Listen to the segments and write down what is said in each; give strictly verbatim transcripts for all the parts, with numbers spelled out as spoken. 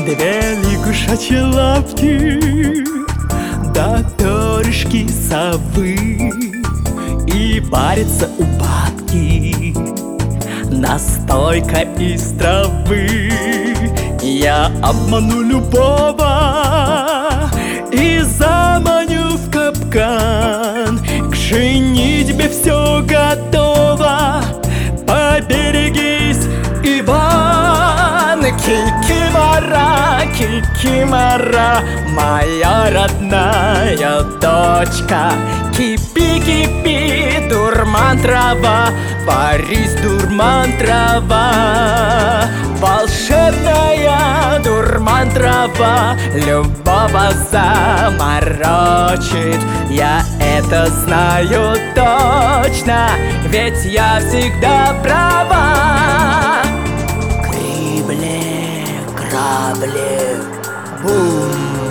две лягушачьи лапки, да перышки совы, и варится у бабки настойка из травы. Я обману любого и заманю в капкан. К женитьбе все готово, поберегись, Иван. Кикимора, кикимора, моя родная дочка. Кипи, кипи, дурман трава, Борис, дурман трава. Волшебная дурман трава любого заморочит. Я это знаю точно, ведь я всегда права. Крибли, крабли, бум.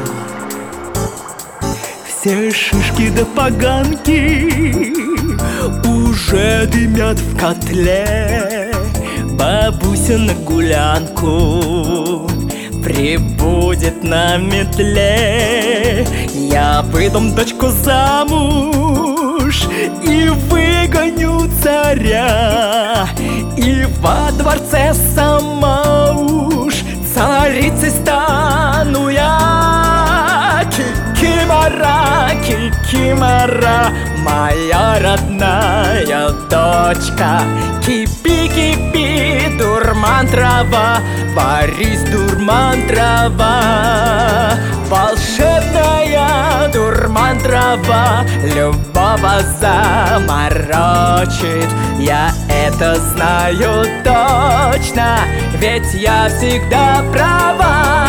Все шишки да поганки уже дымят в котле. Бабуся на гулянку прибудет на метле. Я выдам дочку замуж и выгоню царя, и во дворце сама уж царицей стану я. Кикимора, кикимора, моя родная дочка. Кипи, кипи, дурман трава, Борис, дурман трава. Волшебная дурман трава любого заморочит. Я это знаю точно, ведь я всегда права.